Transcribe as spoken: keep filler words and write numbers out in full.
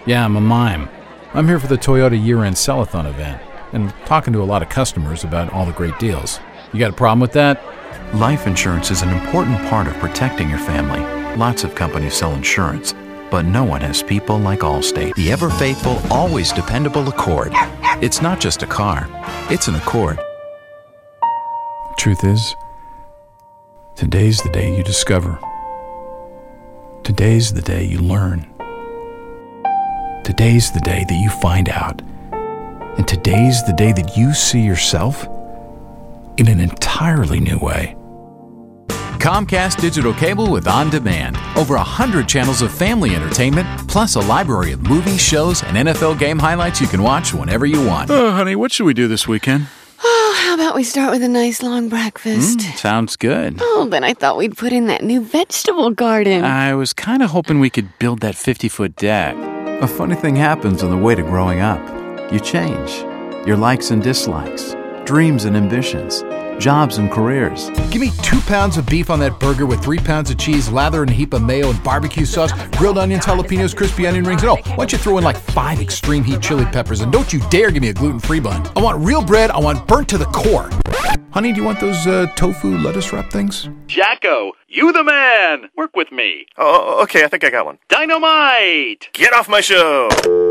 Yeah, I'm a mime. I'm here for the Toyota year-end sell-a-thon event and talking to a lot of customers about all the great deals. You got a problem with that? Life insurance is an important part of protecting your family. Lots of companies sell insurance, but no one has people like Allstate. The ever-faithful, always dependable Accord. It's not just a car, it's an Accord. Truth is, today's the day you discover. Today's the day you learn. Today's the day that you find out. And today's the day that you see yourself in an entirely new way. Comcast Digital Cable with On Demand. Over one hundred channels of family entertainment, plus a library of movies, shows, and N F L game highlights you can watch whenever you want. Oh, honey, what should we do this weekend? Oh, how about we start with a nice long breakfast? Mm, sounds good. Oh, then I thought we'd put in that new vegetable garden. I was kind of hoping we could build that fifty-foot deck. A funny thing happens on the way to growing up. You change. Your likes and dislikes, dreams and ambitions, jobs and careers. Give me two pounds of beef on that burger with three pounds of cheese, lather in a heap of mayo and barbecue sauce, grilled onions, jalapenos, crispy onion rings, and oh, why don't you throw in like five extreme heat chili peppers, and don't you dare give me a gluten-free bun. I want real bread, I want burnt to the core. Honey, do you want those uh, tofu lettuce wrap things? Jacko, you the man! Work with me. Oh, okay, I think I got one. Dynamite! Get off my show!